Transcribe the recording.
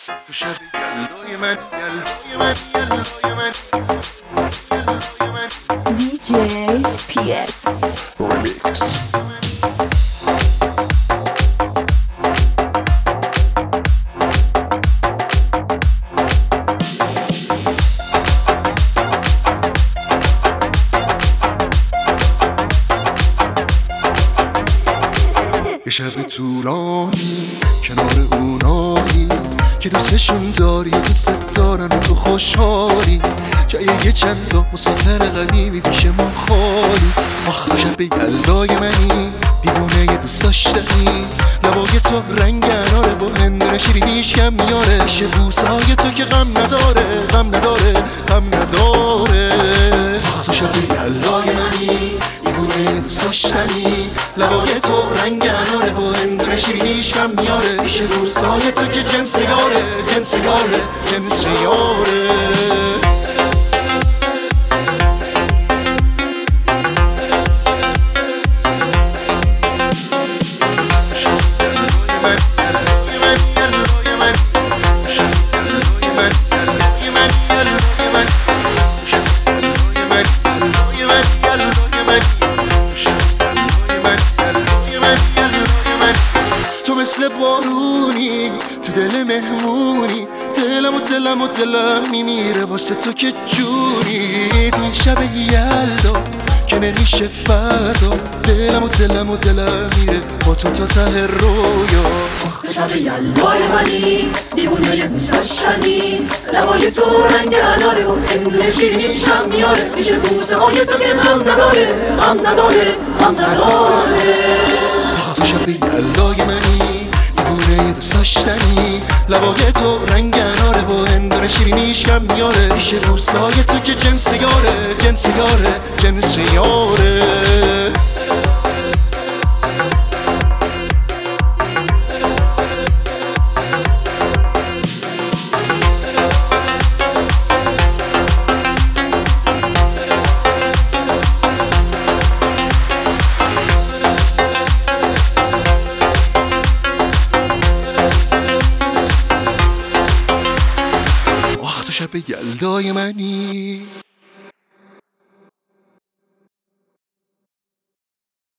تو شب یلدای من، یلدای من، یلدای من، یلدای من. DJ PS Remix. یه شب طولانی کنار اونایی که دوستشون داری و دوست دارن و تو خوشحالی، جای یه چند تا مسافر قدیمی پیش ما خالی. آخ تو شب یلدای منی، دیوونه یه دوست داشتنی، لبای تو رنگ اناره با هندونه شیرینیش کم میاره، شه بوسای تو که غم نداره، غم نداره، غم نداره. آخ تو شب یلدای منی، دیوونه یه دوست داشتنی، لبای تو رنگ اناره با هندونه شیرینیش کم میاره، شه بوسای تو که جنس یاره، جنس یاره، جنس یاره. مثل بارونی تو دل مهمونی، دلم میمیره واسه تو که جونی. تو این شب یلدا که نمیشه فردا، دلم میره با تو تا ته رویا. شب یلدای منی، دیوونه یه دوست داشتنی، لبای تو رنگ اناره و هندونه شیرینیش هم میاره، میشه بوسه های تو که غم نداره، غم نداره، غم نداره. تو شب یلدای منی، دیوونه یه دوست داشتنی، لبای تو رنگ اناره و هندونه شیرینیش کم میاره، میشه بوسای تو که جنس یاره، جنس یاره، جنس یاره. شب یلدای منی.